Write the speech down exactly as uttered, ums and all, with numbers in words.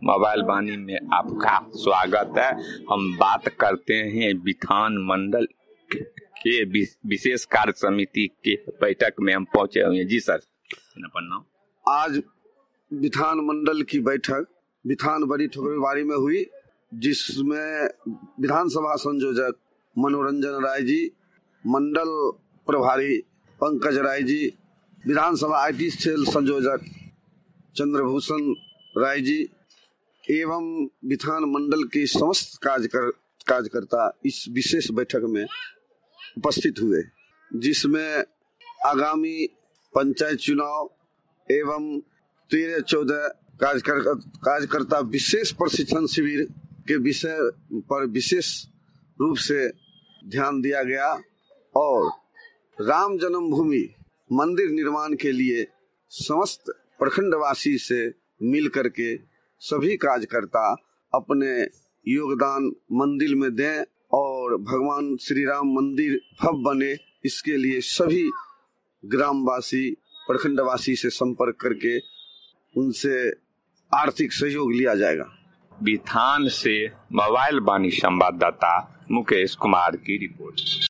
Mobile वाणी में आपका स्वागत है। हम बात करते हैं विधान मंडल के विशेष कार्य समिति के बैठक में हम पहुंचे हुए हैं। जी सर, नाम आज विधान मंडल की बैठक विधान बड़ी ठकुरबाड़ी में हुई, जिसमें विधानसभा संयोजक मनोरंजन राय जी, मंडल प्रभारी पंकज राय जी, विधानसभा आईटी सेल संयोजक चंद्रभूषण राय जी एवं विधान मंडल के समस्त कार्यकर कार्यकर्ता इस विशेष बैठक में उपस्थित हुए, जिसमें आगामी पंचायत चुनाव एवं तेरह चौदह कार्यकर्ता विशेष प्रशिक्षण शिविर के विषय पर विशेष रूप से ध्यान दिया गया और राम जन्मभूमि मंदिर निर्माण के लिए समस्त प्रखंडवासी से मिल करके सभी कार्यकर्ता अपने योगदान मंदिर में दें और भगवान श्री राम मंदिर भव्य बने, इसके लिए सभी ग्रामवासी प्रखंडवासी से संपर्क करके उनसे आर्थिक सहयोग लिया जाएगा। विधान से मोबाइल वाणी संवाददाता मुकेश कुमार की रिपोर्ट।